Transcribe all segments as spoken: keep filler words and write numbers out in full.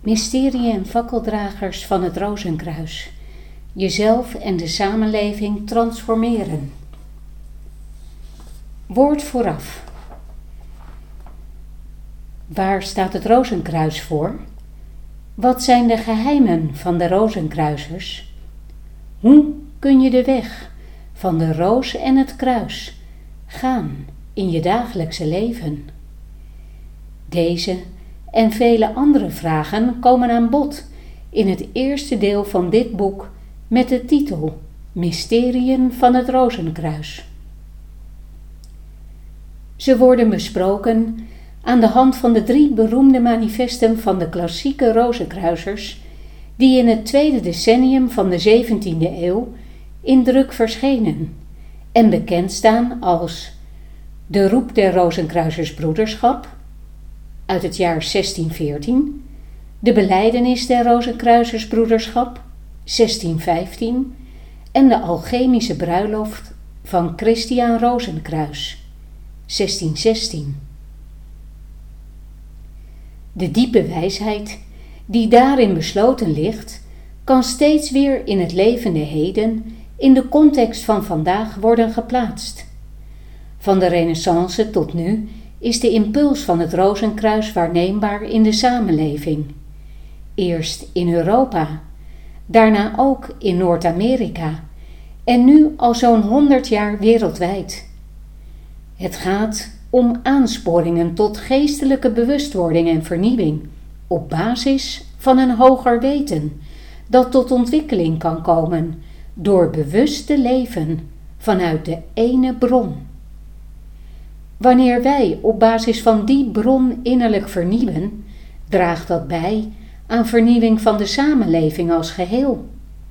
Mysterie en fakkeldragers van het Rozenkruis. Jezelf en de samenleving transformeren. Woord vooraf. Waar staat het Rozenkruis voor? Wat zijn de geheimen van de Rozenkruisers? Hoe kun je de weg van de roos en het kruis gaan in je dagelijkse leven? Deze en vele andere vragen komen aan bod in het eerste deel van dit boek met de titel Mysterieën van het Rozenkruis. Ze worden besproken aan de hand van de drie beroemde manifesten van de klassieke Rozenkruisers die in het tweede decennium van de zeventiende eeuw in druk verschenen en bekend staan als De Roep der Rozenkruisersbroederschap uit het jaar zestien veertien, De Belijdenis der Rozenkruisersbroederschap zestien vijftien en De Alchemische Bruiloft van Christiaan Rozenkruis zestien zestien. De diepe wijsheid die daarin besloten ligt, kan steeds weer in het levende heden in de context van vandaag worden geplaatst. Van de Renaissance tot nu is de impuls van het Rozenkruis waarneembaar in de samenleving. Eerst in Europa, daarna ook in Noord-Amerika en nu al zo'n honderd jaar wereldwijd. Het gaat om aansporingen tot geestelijke bewustwording en vernieuwing op basis van een hoger weten dat tot ontwikkeling kan komen door bewust te leven vanuit de ene bron. Wanneer wij op basis van die bron innerlijk vernieuwen, draagt dat bij aan vernieuwing van de samenleving als geheel.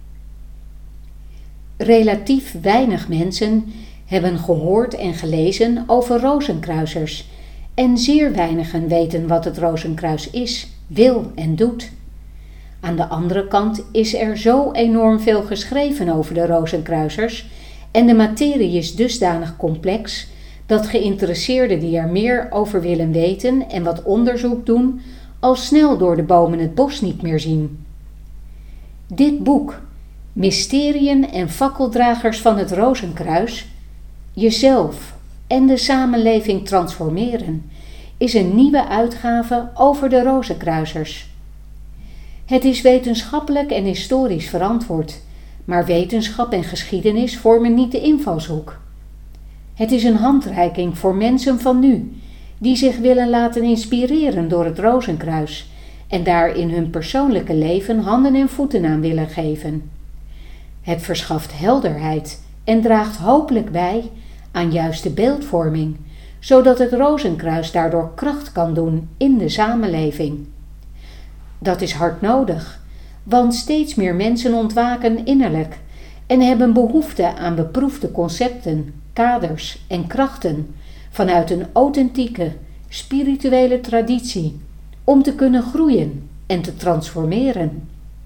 Relatief weinig mensen hebben gehoord en gelezen over Rozenkruisers en zeer weinigen weten wat het Rozenkruis is, wil en doet. Aan de andere kant is er zo enorm veel geschreven over de Rozenkruisers en de materie is dusdanig complex dat geïnteresseerden die er meer over willen weten en wat onderzoek doen, al snel door de bomen het bos niet meer zien. Dit boek, Mysterieën en fakkeldragers van het Rozenkruis, jezelf en de samenleving transformeren, is een nieuwe uitgave over de Rozenkruisers. Het is wetenschappelijk en historisch verantwoord, maar wetenschap en geschiedenis vormen niet de invalshoek. Het is een handreiking voor mensen van nu, die zich willen laten inspireren door het Rozenkruis en daar in hun persoonlijke leven handen en voeten aan willen geven. Het verschaft helderheid en draagt hopelijk bij aan juiste beeldvorming, zodat het Rozenkruis daardoor kracht kan doen in de samenleving. Dat is hard nodig, want steeds meer mensen ontwaken innerlijk en hebben behoefte aan beproefde concepten, kaders en krachten vanuit een authentieke, spirituele traditie om te kunnen groeien en te transformeren.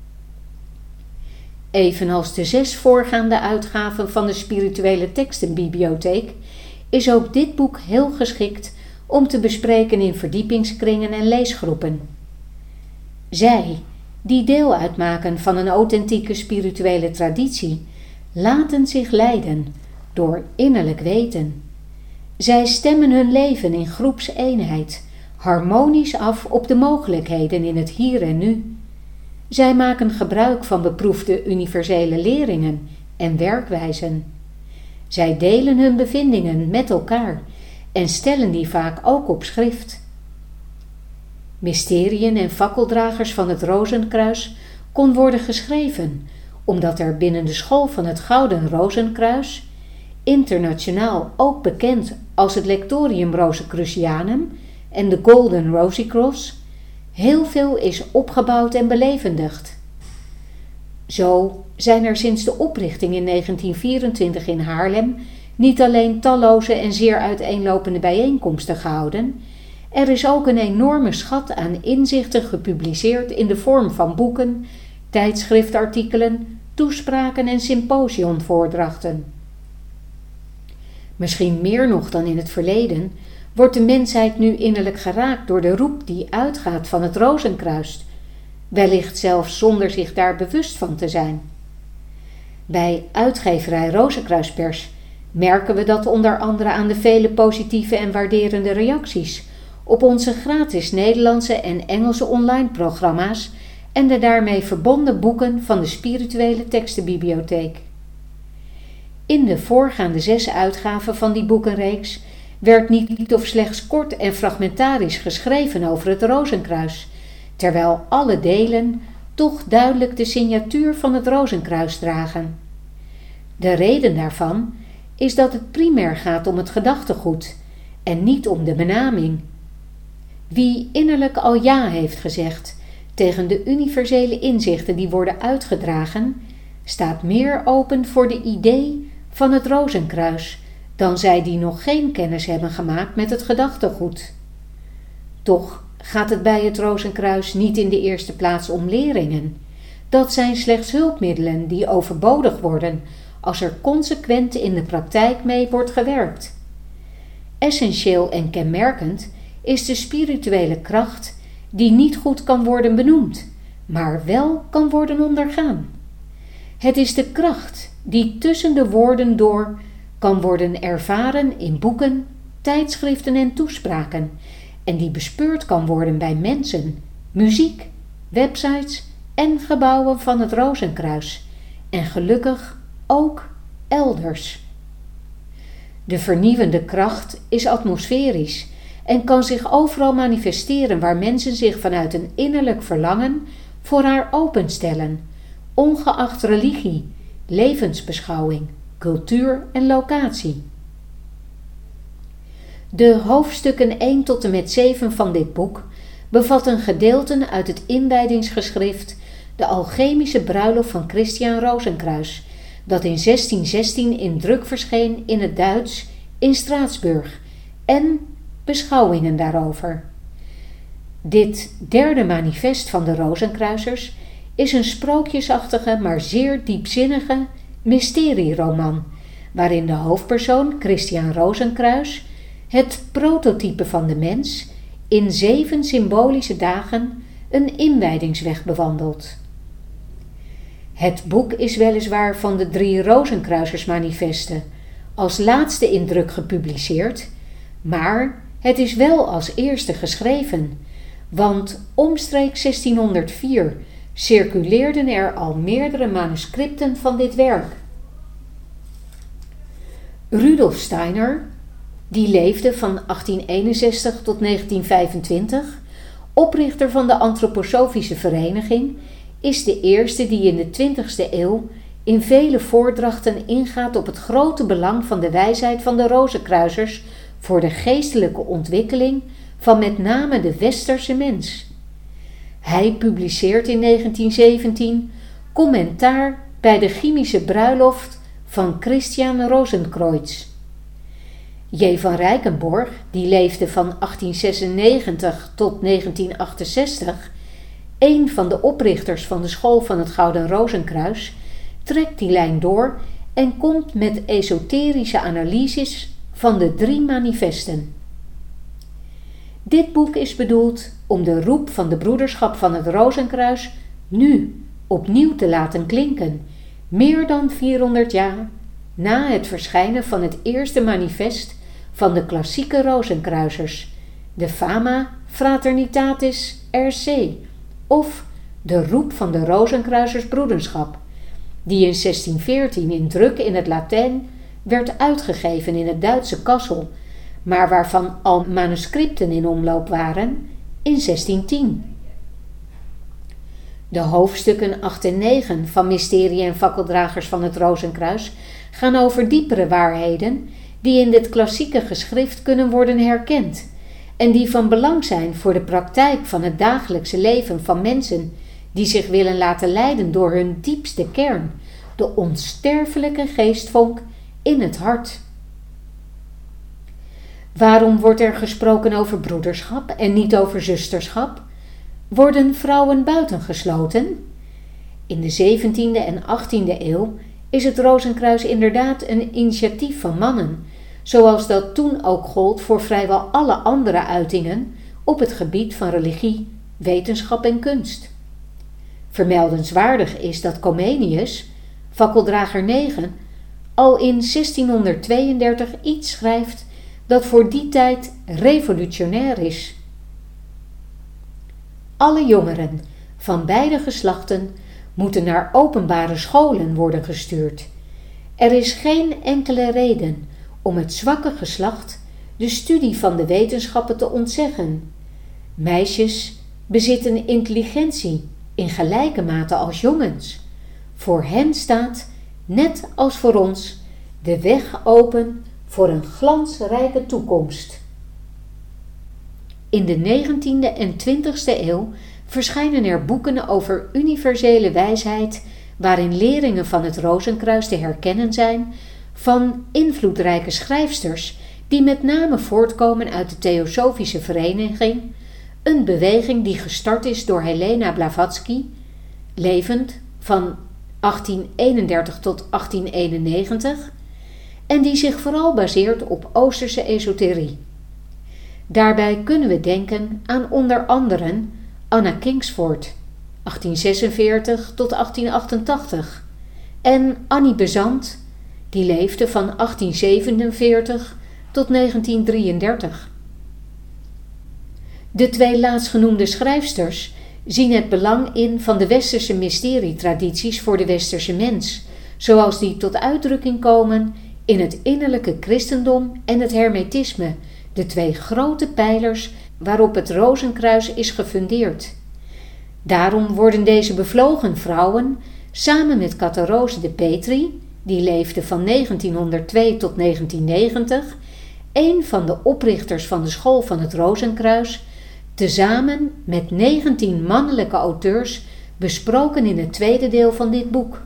Evenals de zes voorgaande uitgaven van de spirituele tekstenbibliotheek is ook dit boek heel geschikt om te bespreken in verdiepingskringen en leesgroepen. Zij, die deel uitmaken van een authentieke spirituele traditie, laten zich leiden door innerlijk weten. Zij stemmen hun leven in groepseenheid, harmonisch af op de mogelijkheden in het hier en nu. Zij maken gebruik van beproefde universele leringen en werkwijzen. Zij delen hun bevindingen met elkaar en stellen die vaak ook op schrift. Mysterieën en fakkeldragers van het Rozenkruis kon worden geschreven, omdat er binnen de school van het Gouden Rozenkruis, internationaal ook bekend als het Lectorium Rosicrucianum en de Golden Rosicross, heel veel is opgebouwd en belevendigd. Zo zijn er sinds de oprichting in negentien vierentwintig in Haarlem niet alleen talloze en zeer uiteenlopende bijeenkomsten gehouden, er is ook een enorme schat aan inzichten gepubliceerd in de vorm van boeken, tijdschriftartikelen, toespraken en symposiumvoordrachten. Misschien meer nog dan in het verleden wordt de mensheid nu innerlijk geraakt door de roep die uitgaat van het Rozenkruis. wellicht zelfs zonder zich daar bewust van te zijn. Bij uitgeverij Rozenkruispers merken we dat onder andere aan de vele positieve en waarderende reacties op onze gratis Nederlandse en Engelse online programma's en de daarmee verbonden boeken van de spirituele tekstenbibliotheek. In de voorgaande zes uitgaven van die boekenreeks werd niet of slechts kort en fragmentarisch geschreven over het Rozenkruis, terwijl alle delen toch duidelijk de signatuur van het Rozenkruis dragen. De reden daarvan is dat het primair gaat om het gedachtegoed en niet om de benaming. Wie innerlijk al ja heeft gezegd tegen de universele inzichten die worden uitgedragen, staat meer open voor de idee van het Rozenkruis dan zij die nog geen kennis hebben gemaakt met het gedachtegoed. Toch gaat het bij het Rozenkruis niet in de eerste plaats om leringen. Dat zijn slechts hulpmiddelen die overbodig worden als er consequent in de praktijk mee wordt gewerkt. Essentieel en kenmerkend is de spirituele kracht die niet goed kan worden benoemd, maar wel kan worden ondergaan. Het is de kracht die tussen de woorden door kan worden ervaren in boeken, tijdschriften en toespraken en die bespeurd kan worden bij mensen, muziek, websites en gebouwen van het Rozenkruis en gelukkig ook elders. De vernieuwende kracht is atmosferisch en kan zich overal manifesteren waar mensen zich vanuit een innerlijk verlangen voor haar openstellen, ongeacht religie, levensbeschouwing, cultuur en locatie. De hoofdstukken één tot en met zeven van dit boek bevatten gedeelten uit het inwijdingsgeschrift De Alchemische Bruiloft van Christian Rozenkruis, dat in zestien zestien in druk verscheen in het Duits in Straatsburg, en beschouwingen daarover. Dit derde manifest van de Rozenkruisers is een sprookjesachtige, maar zeer diepzinnige mysterieroman, waarin de hoofdpersoon Christian Rozenkruis, het prototype van de mens, in zeven symbolische dagen een inwijdingsweg bewandelt. Het boek is weliswaar van de drie Rozenkruisersmanifesten als laatste in druk gepubliceerd, maar het is wel als eerste geschreven, want omstreeks zestienhonderdvier circuleerden er al meerdere manuscripten van dit werk. Rudolf Steiner, die leefde van achttien eenenzestig tot negentien vijfentwintig, oprichter van de Antroposofische Vereniging, is de eerste die in de twintigste eeuw in vele voordrachten ingaat op het grote belang van de wijsheid van de Rozenkruisers voor de geestelijke ontwikkeling van met name de westerse mens. Hij publiceert in negentien zeventien commentaar bij de chemische bruiloft van Christian Rozenkreuz. J. van Rijkenborg, die leefde van achttien zesennegentig tot negentien achtenzestig, een van de oprichters van de school van het Gouden Rozenkruis, trekt die lijn door en komt met esoterische analyses van de drie manifesten. Dit boek is bedoeld om de roep van de broederschap van het Rozenkruis nu opnieuw te laten klinken, meer dan vierhonderd jaar na het verschijnen van het eerste manifest van de klassieke Rozenkruisers, de Fama Fraternitatis R C, of de roep van de Rozenkruisersbroederschap, die in zestien veertien in druk in het Latijn werd uitgegeven in het Duitse Kassel, maar waarvan al manuscripten in omloop waren in zestien tien. De hoofdstukken acht en negen van Mysterie en Fakkeldragers van het Rozenkruis gaan over diepere waarheden die in dit klassieke geschrift kunnen worden herkend en die van belang zijn voor de praktijk van het dagelijkse leven van mensen die zich willen laten leiden door hun diepste kern, de onsterfelijke geestvonk in het hart. Waarom wordt er gesproken over broederschap en niet over zusterschap? Worden vrouwen buitengesloten? In de zeventiende en achttiende eeuw is het Rozenkruis inderdaad een initiatief van mannen, zoals dat toen ook gold voor vrijwel alle andere uitingen op het gebied van religie, wetenschap en kunst. Vermeldenswaardig is dat Comenius, fakkeldrager negen, al in zestienhonderdtweeëndertig iets schrijft dat voor die tijd revolutionair is. Alle jongeren van beide geslachten moeten naar openbare scholen worden gestuurd. Er is geen enkele reden om het zwakke geslacht de studie van de wetenschappen te ontzeggen. Meisjes bezitten intelligentie in gelijke mate als jongens. Voor hen staat, net als voor ons, de weg open voor een glansrijke toekomst. In de negentiende en twintigste eeuw verschijnen er boeken over universele wijsheid, waarin leringen van het Rozenkruis te herkennen zijn van invloedrijke schrijfsters die met name voortkomen uit de Theosofische Vereniging, een beweging die gestart is door Helena Blavatsky, levend van achttien eenendertig tot achttien eenennegentig, en die zich vooral baseert op Oosterse esoterie. Daarbij kunnen we denken aan onder andere Anna Kingsford, achttien zesenveertig tot achttien achtentachtig, en Annie Besant, die leefde van achttien zevenenveertig tot negentien drieëndertig. De twee laatstgenoemde schrijfsters zien het belang in van de westerse mysterietradities voor de westerse mens, zoals die tot uitdrukking komen in het innerlijke christendom en het hermetisme, de twee grote pijlers waarop het Rozenkruis is gefundeerd. Daarom worden deze bevlogen vrouwen, samen met Catharose de Petri, die leefde van negentienhonderdtwee tot negentien negentig, een van de oprichters van de school van het Rozenkruis, tezamen met negentien mannelijke auteurs besproken in het tweede deel van dit boek.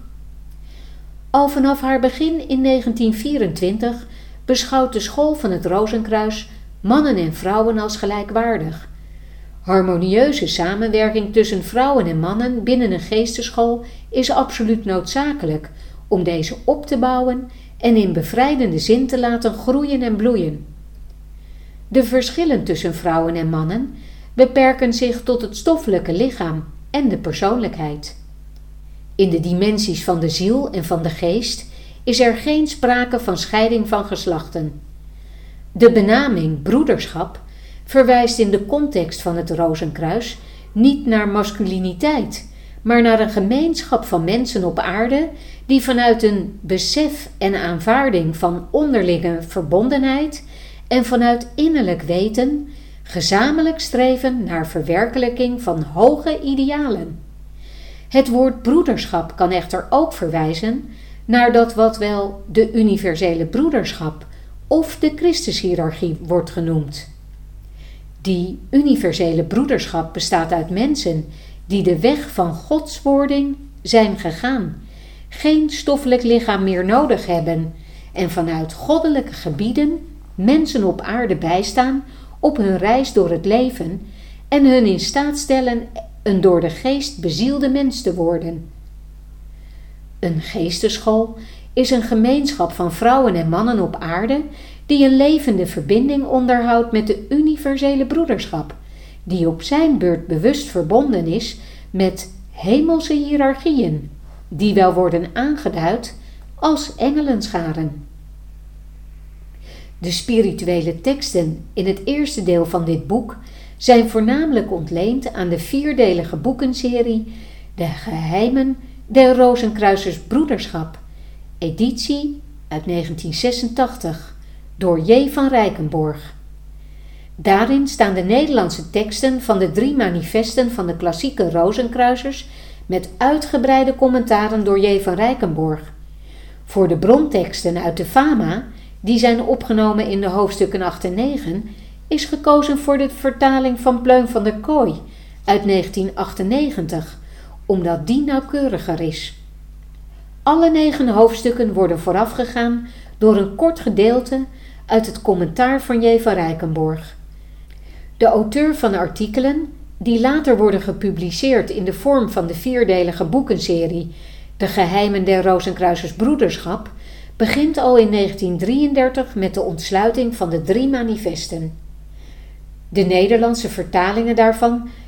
Al vanaf haar begin in negentien vierentwintig beschouwt de school van het Rozenkruis mannen en vrouwen als gelijkwaardig. Harmonieuze samenwerking tussen vrouwen en mannen binnen een geesteschool is absoluut noodzakelijk om deze op te bouwen en in bevrijdende zin te laten groeien en bloeien. De verschillen tussen vrouwen en mannen beperken zich tot het stoffelijke lichaam en de persoonlijkheid. In de dimensies van de ziel en van de geest is er geen sprake van scheiding van geslachten. De benaming broederschap verwijst in de context van het Rozenkruis niet naar masculiniteit, maar naar een gemeenschap van mensen op aarde die vanuit een besef en aanvaarding van onderlinge verbondenheid en vanuit innerlijk weten gezamenlijk streven naar verwerkelijking van hoge idealen. Het woord broederschap kan echter ook verwijzen naar dat wat wel de universele broederschap of de Christushierarchie wordt genoemd. Die universele broederschap bestaat uit mensen die de weg van godswording zijn gegaan, geen stoffelijk lichaam meer nodig hebben en vanuit goddelijke gebieden mensen op aarde bijstaan op hun reis door het leven en hun in staat stellen een door de geest bezielde mens te worden. Een geesteschool is een gemeenschap van vrouwen en mannen op aarde die een levende verbinding onderhoudt met de universele broederschap, die op zijn beurt bewust verbonden is met hemelse hiërarchieën, die wel worden aangeduid als engelenscharen. De spirituele teksten in het eerste deel van dit boek zijn voornamelijk ontleend aan de vierdelige boekenserie De Geheimen der Rozenkruisers Broederschap, editie uit negentien zesentachtig, door J. van Rijkenborg. Daarin staan de Nederlandse teksten van de drie manifesten van de klassieke Rozenkruisers met uitgebreide commentaren door J. van Rijkenborg. Voor de bronteksten uit de Fama, die zijn opgenomen in de hoofdstukken acht en negen, is gekozen voor de vertaling van Pleun van der Kooi uit negentien achtennegentig, omdat die nauwkeuriger is. Alle negen hoofdstukken worden voorafgegaan door een kort gedeelte uit het commentaar van J. van Rijkenborg. De auteur van de artikelen, die later worden gepubliceerd in de vorm van de vierdelige boekenserie De Geheimen der Rozenkruisers Broederschap, begint al in negentien drieëndertig met de ontsluiting van de drie manifesten. De Nederlandse vertalingen daarvan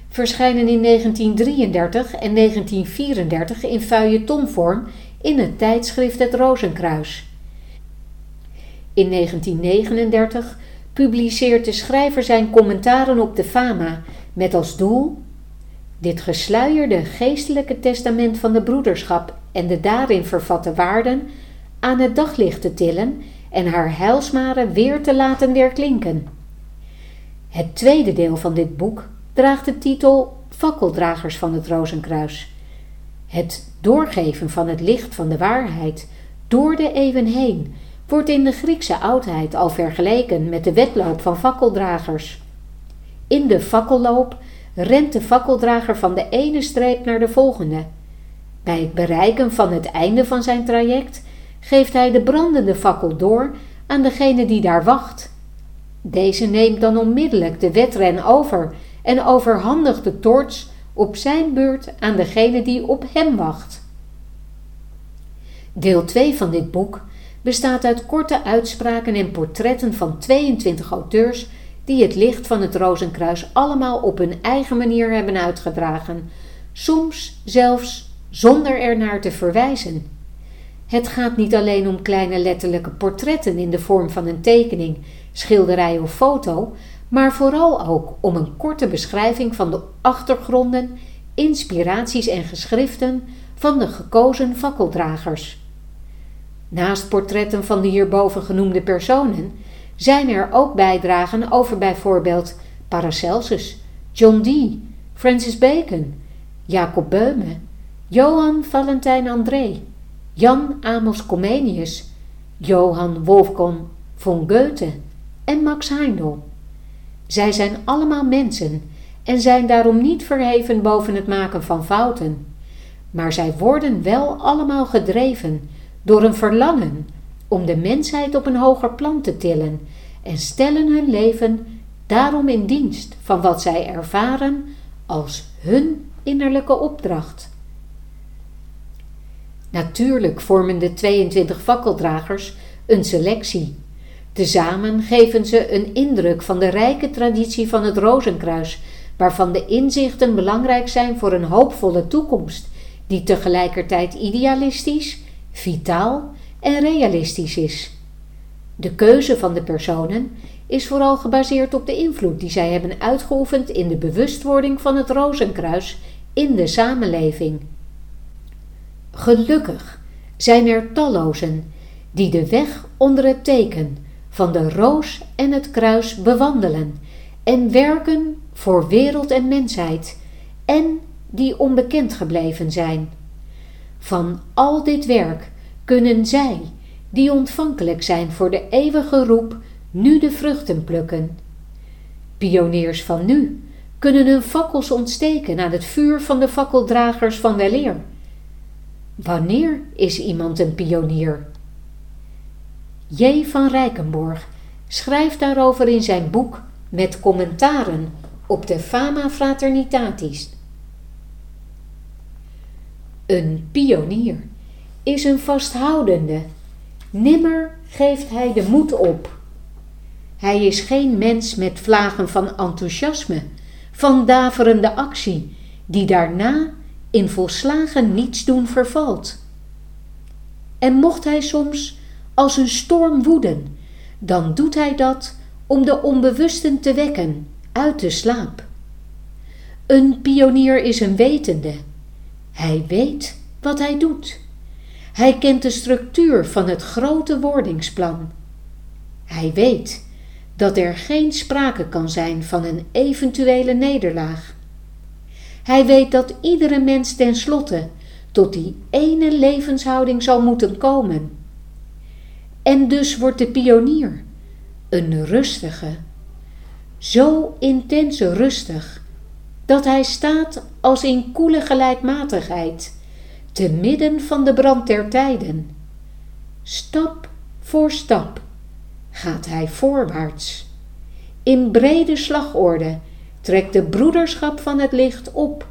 verschijnen in negentien drieëndertig en negentien vierendertig in feuilletonvorm in het tijdschrift Het Rozenkruis. In negentien negenendertig publiceert de schrijver zijn commentaren op de Fama met als doel dit gesluierde geestelijke testament van de broederschap en de daarin vervatte waarden aan het daglicht te tillen en haar heilsmaren weer te laten weerklinken. Het tweede deel van dit boek draagt de titel Fakkeldragers van het Rozenkruis. Het doorgeven van het licht van de waarheid door de eeuwen heen wordt in de Griekse oudheid al vergeleken met de wedloop van fakkeldragers. In de fakkelloop rent de fakkeldrager van de ene streep naar de volgende. Bij het bereiken van het einde van zijn traject geeft hij de brandende fakkel door aan degene die daar wacht. Deze neemt dan onmiddellijk de wedren over en overhandigt de toorts op zijn beurt aan degene die op hem wacht. Deel twee van dit boek bestaat uit korte uitspraken en portretten van tweeëntwintig auteurs die het licht van het Rozenkruis allemaal op hun eigen manier hebben uitgedragen, soms zelfs zonder ernaar te verwijzen. Het gaat niet alleen om kleine letterlijke portretten in de vorm van een tekening, schilderij of foto, maar vooral ook om een korte beschrijving van de achtergronden, inspiraties en geschriften van de gekozen fakkeldragers. Naast portretten van de hierboven genoemde personen zijn er ook bijdragen over bijvoorbeeld Paracelsus, John Dee, Francis Bacon, Jacob Böhme, Johann Valentijn André, Jan Amos Comenius, Johann Wolfgang von Goethe en Max Heindel. Zij zijn allemaal mensen en zijn daarom niet verheven boven het maken van fouten, maar zij worden wel allemaal gedreven door een verlangen om de mensheid op een hoger plan te tillen en stellen hun leven daarom in dienst van wat zij ervaren als hun innerlijke opdracht. Natuurlijk vormen de tweeëntwintig fakkeldragers een selectie. Tezamen geven ze een indruk van de rijke traditie van het Rozenkruis, waarvan de inzichten belangrijk zijn voor een hoopvolle toekomst, die tegelijkertijd idealistisch, vitaal en realistisch is. De keuze van de personen is vooral gebaseerd op de invloed die zij hebben uitgeoefend in de bewustwording van het Rozenkruis in de samenleving. Gelukkig zijn er tallozen die de weg onder het teken van de roos en het kruis bewandelen en werken voor wereld en mensheid en die onbekend gebleven zijn. Van al dit werk kunnen zij, die ontvankelijk zijn voor de eeuwige roep, nu de vruchten plukken. Pioniers van nu kunnen hun fakkels ontsteken aan het vuur van de fakkeldragers van weleer. Wanneer is iemand een pionier? J. van Rijkenborg schrijft daarover in zijn boek met commentaren op de Fama Fraternitatis. Een pionier is een vasthoudende. Nimmer geeft hij de moed op. Hij is geen mens met vlagen van enthousiasme, van daverende actie, die daarna in volslagen nietsdoen vervalt. En mocht hij soms als een storm woeden, dan doet hij dat om de onbewusten te wekken uit de slaap. Een pionier is een wetende. Hij weet wat hij doet. Hij kent de structuur van het grote wordingsplan. Hij weet dat er geen sprake kan zijn van een eventuele nederlaag. Hij weet dat iedere mens tenslotte tot die ene levenshouding zal moeten komen. En dus wordt de pionier een rustige, zo intens rustig, dat hij staat als in koele gelijkmatigheid, te midden van de brand der tijden. Stap voor stap gaat hij voorwaarts. In brede slagorde trekt de broederschap van het licht op.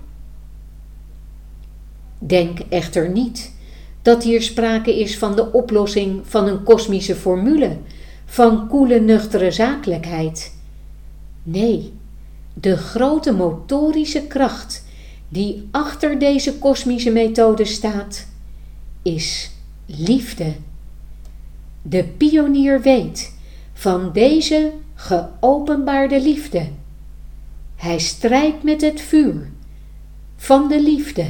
Denk echter niet dat hier sprake is van de oplossing van een kosmische formule, van koele nuchtere zakelijkheid. Nee, De grote motorische kracht die achter deze kosmische methode staat, is liefde. De pionier weet van deze geopenbaarde liefde. Hij strijdt met het vuur van de liefde.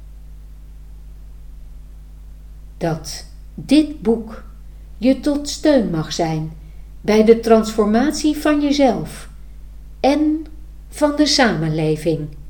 Dat dit boek je tot steun mag zijn bij de transformatie van jezelf en van de samenleving.